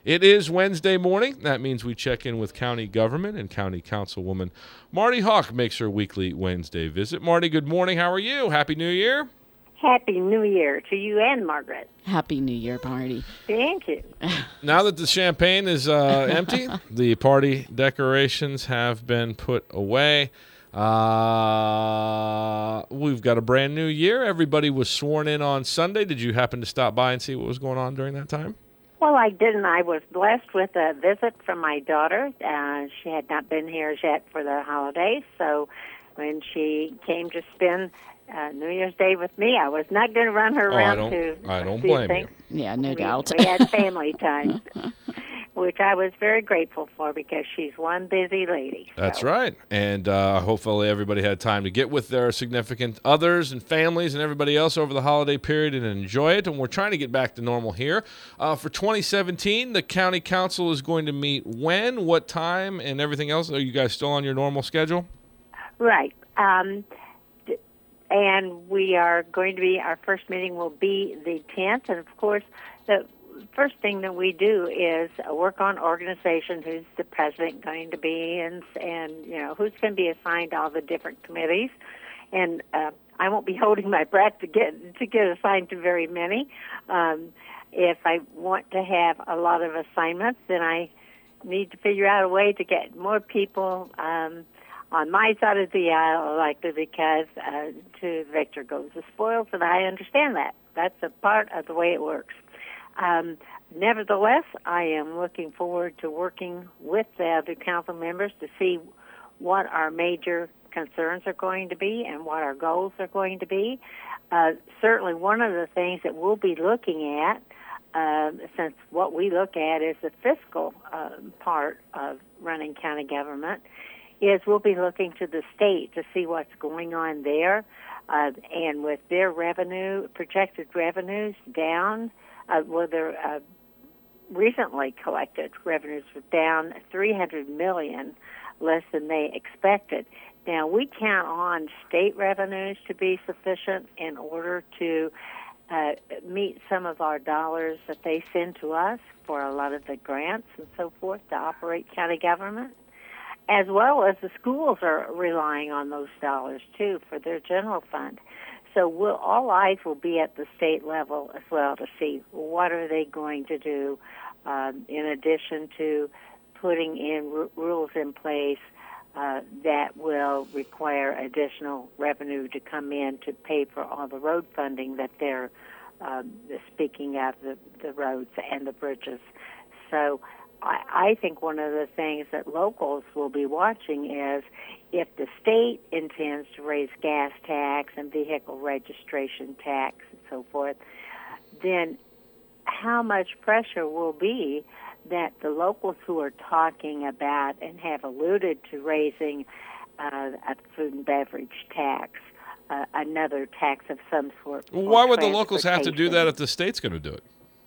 It is Wednesday morning. That means we check in with county government, and County Councilwoman Marty Hawk makes her weekly Wednesday visit. Marty, good morning. How are you? Happy New Year. Happy New Year to you and Margaret. Happy New Year, Marty. Thank you. Now that the champagne is empty, the party decorations have been put away. We've got a brand new year. Everybody was sworn in on Sunday. Did you happen to stop by and see what was going on during that time? Well, I didn't. I was blessed with a visit from my daughter. She had not been here yet for the holidays, so when she came to spend New Year's Day with me, I was not going to run her around to I don't blame things. you. Yeah, no doubt. We had family time, which I was very grateful for because she's one busy lady. That's right. And hopefully everybody had time to get with their significant others and families and everybody else over the holiday period and enjoy it. And we're trying to get back to normal here. For 2017, the county council is going to meet when, what time, and everything else. Are you guys still on your normal schedule? Right. And we are going to be, our first meeting will be the 10th. And, of course, the first thing that we do is work on organization, who's the president going to be, and you know, who's going to be assigned all the different committees. And I won't be holding my breath to get assigned to very many. If I want to have a lot of assignments, then I need to figure out a way to get more people on my side of the aisle elected, because to victor goes the spoils, and I understand that. That's a part of the way it works. Nevertheless, I am looking forward to working with the other council members to see what our major concerns are going to be and what our goals are going to be. Certainly one of the things that we'll be looking at, since what we look at is the fiscal part of running county government, is we'll be looking to the state to see what's going on there. And with their revenue, projected revenues down, their recently collected revenues were down $300 million, less than they expected. Now, we count on state revenues to be sufficient in order to meet some of our dollars that they send to us for a lot of the grants and so forth to operate county government, as well as the schools are relying on those dollars, too, for their general fund. So all eyes will be at the state level as well to see what are they going to do in addition to putting in rules in place that will require additional revenue to come in to pay for all the road funding that they're speaking of, the roads and the bridges. So I think one of the things that locals will be watching is if the state intends to raise gas tax and vehicle registration tax and so forth, then how much pressure will be that the locals who are talking about and have alluded to raising a food and beverage tax, another tax of some sort. Why would the locals have to do that if the state's going to do it?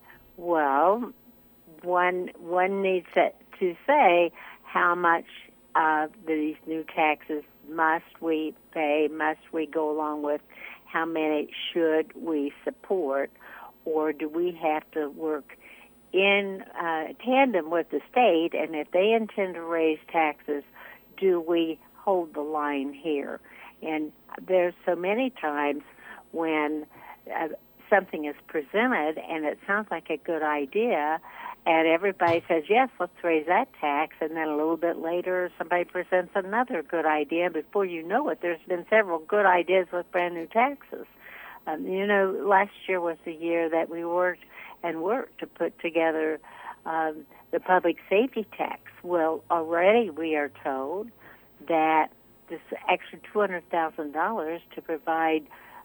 Well, one needs to say how much of these new taxes must we pay, must we go along with, how many should we support, or do we have to work in tandem with the state, and if they intend to raise taxes, do we hold the line here? And there's so many times when something is presented and it sounds like a good idea, and everybody says, yes, let's raise that tax, and then a little bit later somebody presents another good idea. Before you know it, there's been several good ideas with brand new taxes. Last year was the year that we worked to put together the public safety tax. Well, already we are told that this extra $200,000 to provide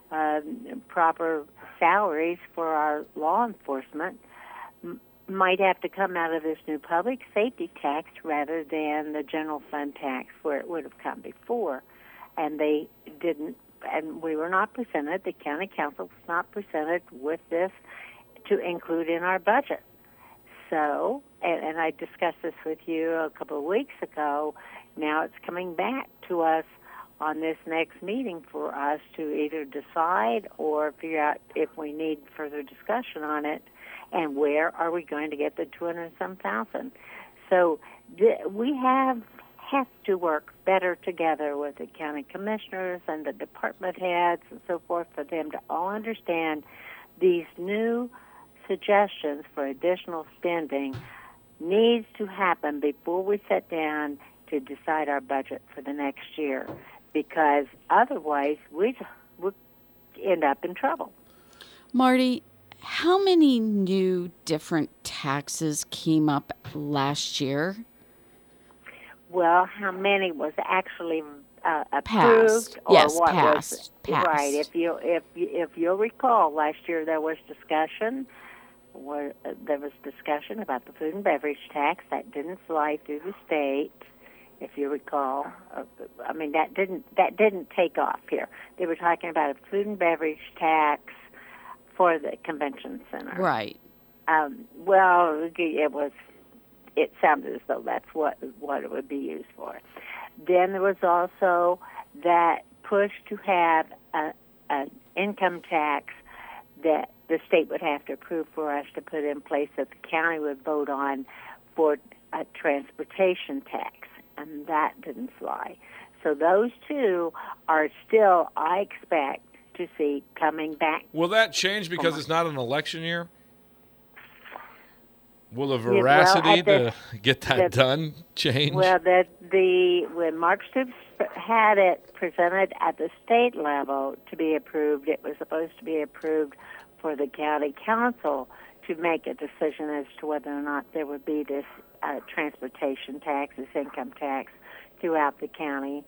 proper salaries for our law enforcement might have to come out of this new public safety tax rather than the general fund tax where it would have come before. And they didn't, and we were not presented, the county council was not presented with this to include in our budget. So, and I discussed this with you a couple of weeks ago, now it's coming back to us on this next meeting for us to either decide or figure out if we need further discussion on it. and where are we going to get the 200 and some thousand? So we have to work better together with the county commissioners and the department heads and so forth for them to all understand these new suggestions for additional spending needs to happen before we sit down to decide our budget for the next year, because otherwise we end up in trouble. Marty, how many new different taxes came up last year? Well, how many was actually approved, passed. or Yes, what passed. was right? If you'll recall, last year there was discussion. There was discussion about the food and beverage tax that didn't fly through the state. If you recall, I mean that didn't take off here. They were talking about a food and beverage tax for the convention center. Right. Well, it sounded as though that's what it would be used for. Then there was also that push to have an income tax that the state would have to approve for us to put in place, that the county would vote on for a transportation tax, and that didn't fly. So those two are still, I expect, to see coming back. Will that change because it's not an election year? Will the veracity to get that done change? Well, when Mark Stoops had it presented at the state level to be approved, it was supposed to be approved for the county council to make a decision as to whether or not there would be this transportation tax, this income tax throughout the county.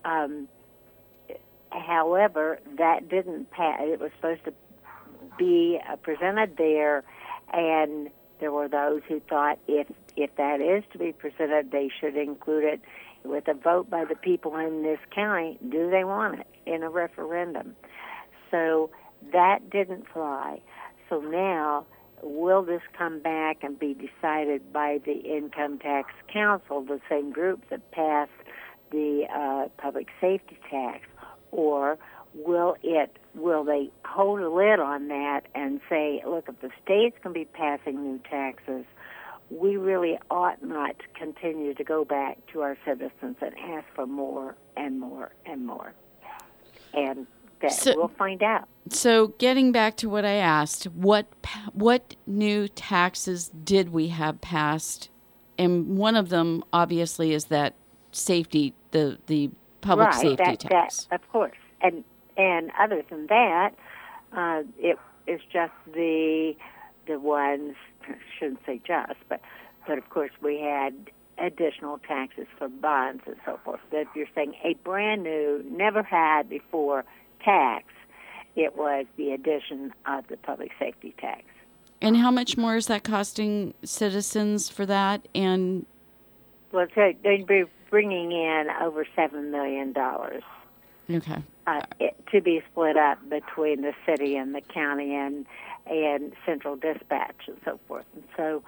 However, that didn't pass. It was supposed to be presented there, and there were those who thought if that is to be presented, they should include it with a vote by the people in this county. Do they want it in a referendum? So that didn't fly. So now, will this come back and be decided by the Income Tax Council, the same group that passed the public safety tax, or will they hold a lid on that and say, look, if the state's going to be passing new taxes, we really ought not to continue to go back to our citizens and ask for more and more and more. And we'll find out. So getting back to what I asked, what new taxes did we have passed? And one of them, obviously, is that safety, the public safety tax. That, of course. And other than that, it is just the ones, I shouldn't say just, but of course we had additional taxes for bonds and so forth. But if you're saying a brand new, never had before tax, it was the addition of the public safety tax. And how much more is that costing citizens for that? And well, so they'd be bringing in over $7 million. Okay. To be split up between the city and the county and central dispatch and so forth. And so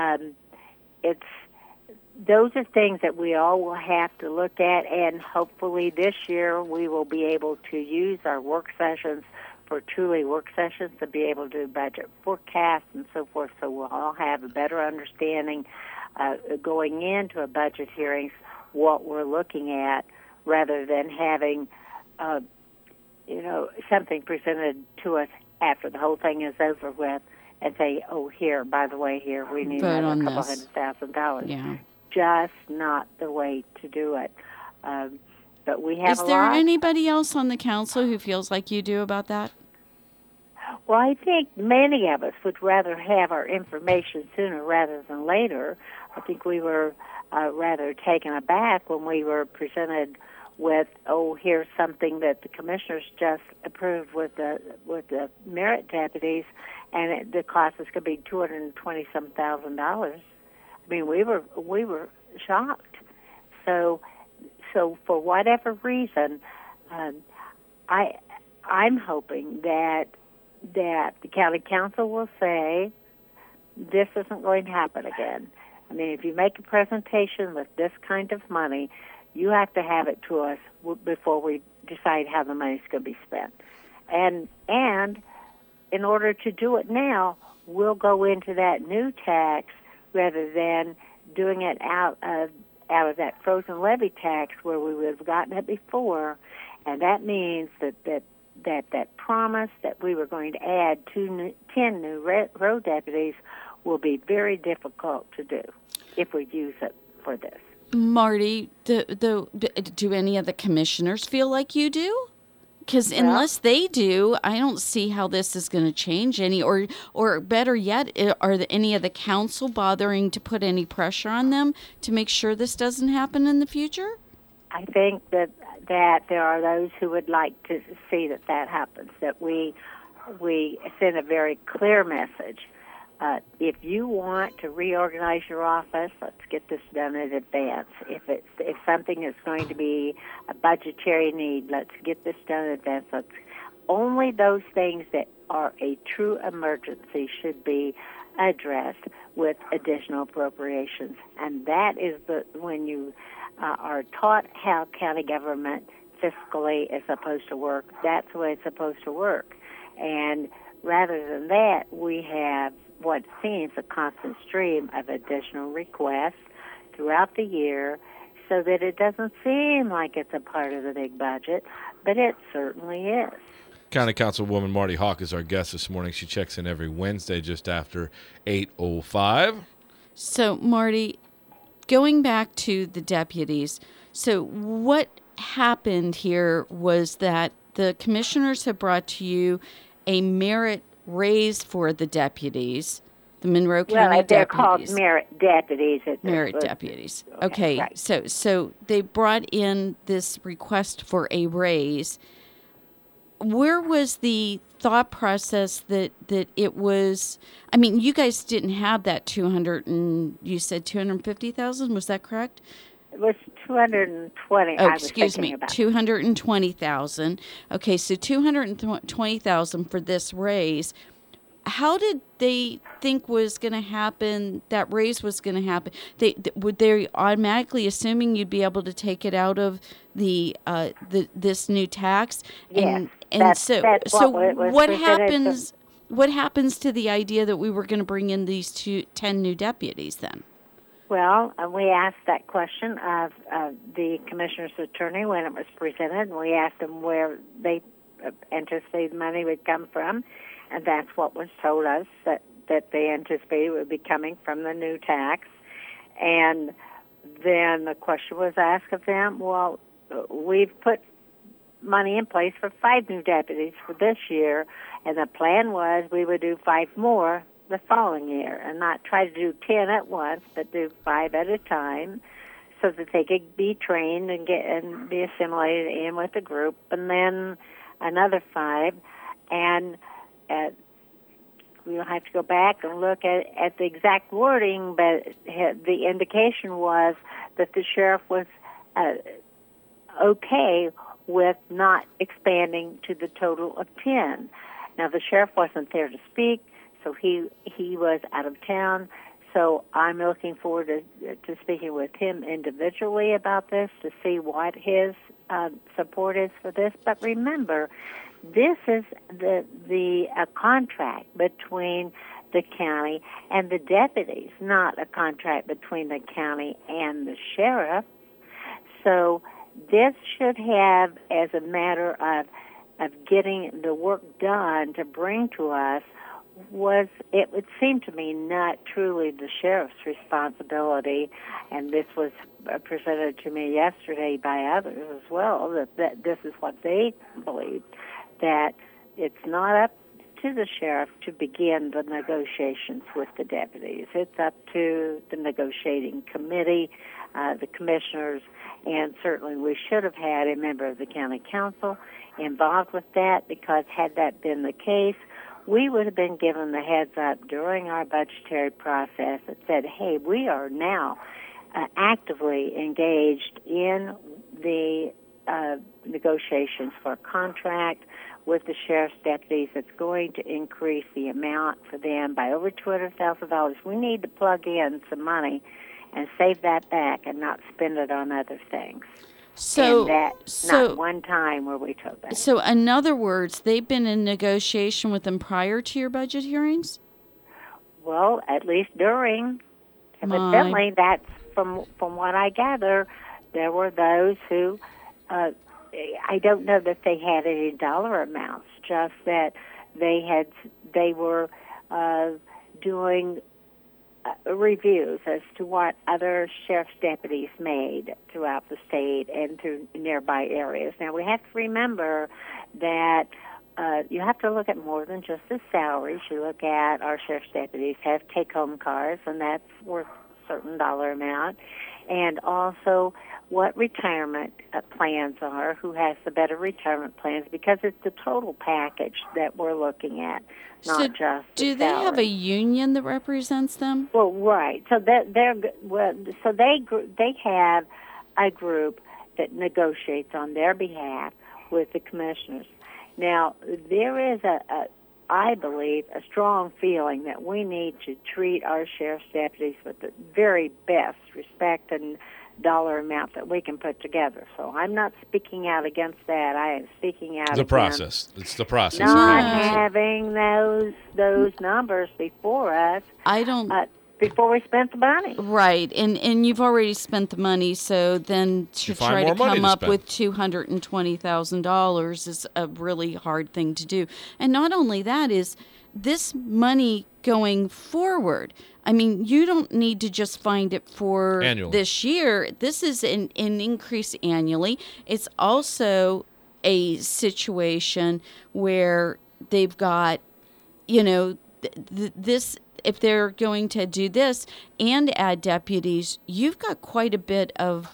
those are things that we all will have to look at, and hopefully this year we will be able to use our work sessions for truly work sessions to be able to do budget forecasts and so forth, so we'll all have a better understanding going into a budget hearings what we're looking at, rather than having something presented to us after the whole thing is over with and say, oh, here, by the way, here, we need another couple $100,000. Yeah. Just not the way to do it. But we have Is there anybody else on the council who feels like you do about that? Well, I think many of us would rather have our information sooner rather than later. I think we were rather taken aback when we were presented with, oh, here's something that the commissioners just approved with the merit deputies, and the cost is going to be $220-some thousand. I mean, we were shocked. So for whatever reason, I'm hoping that the county council will say this isn't going to happen again. I mean, if you make a presentation with this kind of money, you have to have it to us before we decide how the money's going to be spent. And in order to do it now, will go into that new tax rather than doing it out of that frozen levy tax where we would have gotten it before. And that means that promise that we were going to add 10 new road deputies will be very difficult to do if we use it for this. Marty, do any of the commissioners feel like you do? Because unless they do, I don't see how this is going to change any. Or better yet, are any of the council bothering to put any pressure on them to make sure this doesn't happen in the future? I think that there are those who would like to see that happens, that we send a very clear message. If you want to reorganize your office, let's get this done in advance. If something is going to be a budgetary need, let's get this done in advance. Only those things that are a true emergency should be addressed with additional appropriations. And that is when you are taught how county government fiscally is supposed to work, that's the way it's supposed to work. And rather than that, we have what seems a constant stream of additional requests throughout the year so that it doesn't seem like it's a part of the big budget, but it certainly is. County Councilwoman Marty Hawk is our guest this morning. She checks in every Wednesday just after 8:05. So, Marty, going back to the deputies, so what happened here was that the commissioners have brought to you a merit raise for the deputies, the Monroe County they're deputies. called merit deputies. Merit deputies. Okay, right. So they brought in this request for a raise. Where was the thought process that it was? I mean, you guys didn't have that 200 and you said 250,000. Was that correct? It was 220. Oh, excuse me, 220,000. Okay, so 220,000 for this raise. How did they think was going to happen? That raise was going to happen. Would they automatically assuming you'd be able to take it out of this new tax? Yes, So what happens? What happens to the idea that we were going to bring in these 10 new deputies then? Well, we asked that question of the commissioner's attorney when it was presented, and we asked them where they anticipated money would come from, and that's what was told us, that they anticipated would be coming from the new tax. And then the question was asked of them, well, we've put money in place for 5 new deputies for this year, and the plan was we would do 5 more the following year, and not try to do 10 at once, but do 5 at a time, so that they could be trained and be assimilated in with the group, and then another 5, and we'll have to go back and look at the exact wording, but the indication was that the sheriff was okay with not expanding to the total of 10. Now, the sheriff wasn't there to speak, so he was out of town. So I'm looking forward to speaking with him individually about this to see what his support is for this. But remember, this is a contract between the county and the deputies, not a contract between the county and the sheriff. So this should have, as a matter of getting the work done to bring to us, it would seem to me not truly the sheriff's responsibility, and this was presented to me yesterday by others as well, that this is what they believe, that it's not up to the sheriff to begin the negotiations with the deputies. It's up to the negotiating committee, the commissioners, and certainly we should have had a member of the county council involved with that, because had that been the case, we would have been given the heads up during our budgetary process that said, hey, we are now actively engaged in the negotiations for a contract with the sheriff's deputies that's going to increase the amount for them by over $200,000. We need to plug in some money and save that back and not spend it on other things. So, not one time were we told that. So, in other words, they've been in negotiation with them prior to your budget hearings? Well, at least during. My- Evidently, that's from what I gather, there were those who, I don't know that they had any dollar amounts, just that they were doing reviews as to what other sheriff's deputies made throughout the state and through nearby areas. Now, we have to remember that you have to look at more than just the salaries. You look at our sheriff's deputies have take-home cars, and that's worth a certain dollar amount, and also what retirement plans are, who has the better retirement plans, because it's the total package that we're looking at, not So just the do they have a salary. union that represents them? Well, right. So they have a group that negotiates on their behalf with the commissioners. Now, there is I believe, a strong feeling that we need to treat our sheriff's deputies with the very best respect and dollar amount that we can put together. So I'm not speaking out against that. I am speaking out The against process. It's the process. not Yeah. having those numbers before us I don't. before we spent the money. Right, and you've already spent the money, so then to You find try to more money come to up spend. with $220,000 is a really hard thing to do. And not only that, is this money going forward. I mean, you don't need to just find it for Annually. this year. This is an increase annually. It's also a situation where they've got, this. If they're going to do this and add deputies, you've got quite a bit of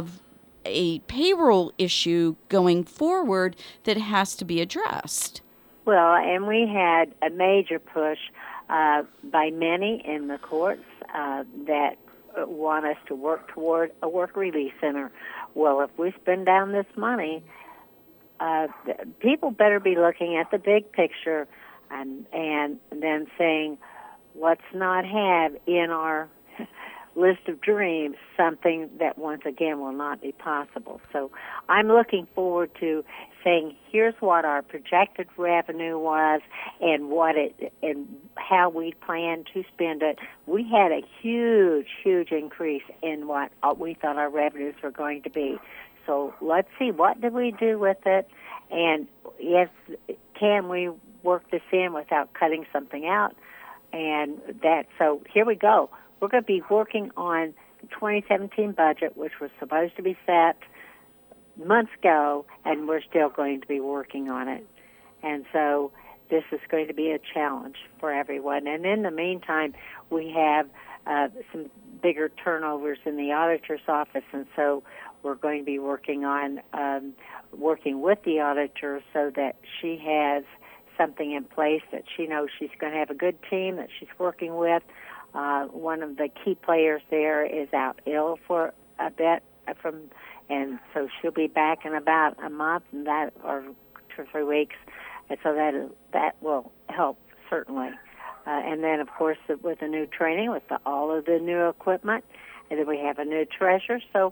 a payroll issue going forward that has to be addressed. Well, and we had a major push by many in the courts that want us to work toward a work release center. Well, if we spend down this money, people better be looking at the big picture and then saying, let's not have in our list of dreams something that once again will not be possible. So I'm looking forward to saying, here's what our projected revenue was and how we plan to spend it. We had a huge increase in what we thought our revenues were going to be. So let's see, what did we do with it? And yes, can we work this in without cutting something out? And so here we go. We're going to be working on the 2017 budget, which was supposed to be set months ago, and we're still going to be working on it. And so this is going to be a challenge for everyone. And in the meantime, we have some bigger turnovers in the auditor's office, and so we're going to be working on working with the auditor so that she has something in place, that she knows she's going to have a good team that she's working with. One of the key players there is out ill for a bit, and so she'll be back in about a month, or 2 or 3 weeks, and so that will help certainly. And then, of course, with the new training, with all of the new equipment, and then we have a new treasurer. So,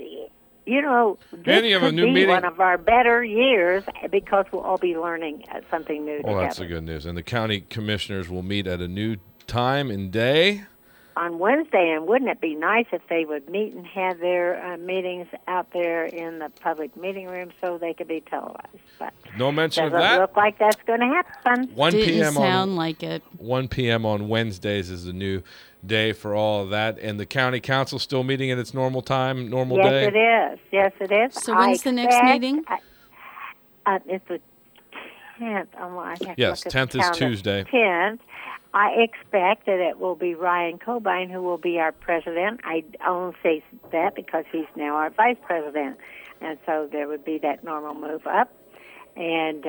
this And you have a could new be meeting. one of our better years because we'll all be learning something new Well, together. that's the good news. And the county commissioners will meet at a new time and day. On Wednesday, and wouldn't it be nice if they would meet and have their meetings out there in the public meeting room so they could be televised? But No mention of doesn't that. look like that's going to happen. 1 Didn't p.m. sound like it. 1 p.m. on Wednesdays is the new day for all of that. And the county council still meeting at its normal time, normal Yes, day? it is. Yes, it is. So when's the next meeting? It's the 10th. I have to Yes, look at 10th the is calendar. Tuesday. 10th. I expect that it will be Ryan Cobain who will be our president. I only say that because he's now our vice president. And so there would be that normal move up. And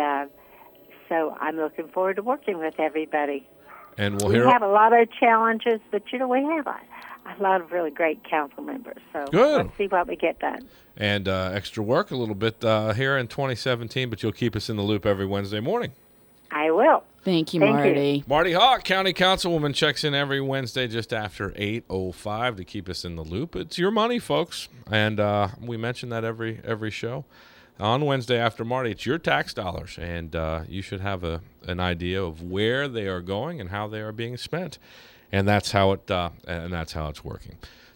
so I'm looking forward to working with everybody. And we'll We hear have a lot of challenges, but, we have a lot of really great council members. So Good. let's see what we get done. and extra work a little bit here in 2017, but you'll keep us in the loop every Wednesday morning. I will. Thank you, Thank you. Marty. Marty Hawk, County Councilwoman, checks in every Wednesday just after 8:05 to keep us in the loop. It's your money, folks, and we mention that every show. on Wednesday after Marty. It's your tax dollars, and you should have an idea of where they are going and how they are being spent, and that's how it's working.